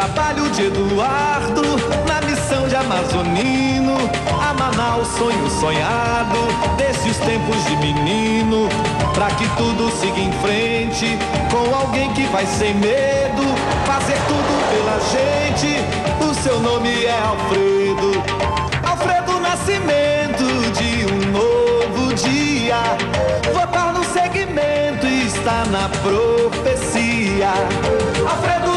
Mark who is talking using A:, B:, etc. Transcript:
A: trabalho de Eduardo na missão de Amazonino, a Manaus sonho sonhado desde os tempos de menino, pra que tudo siga em frente com alguém que vai sem medo fazer tudo pela gente. O seu nome é Alfredo, Alfredo Nascimento de um novo dia. Votar no segmento está na profecia. Alfredo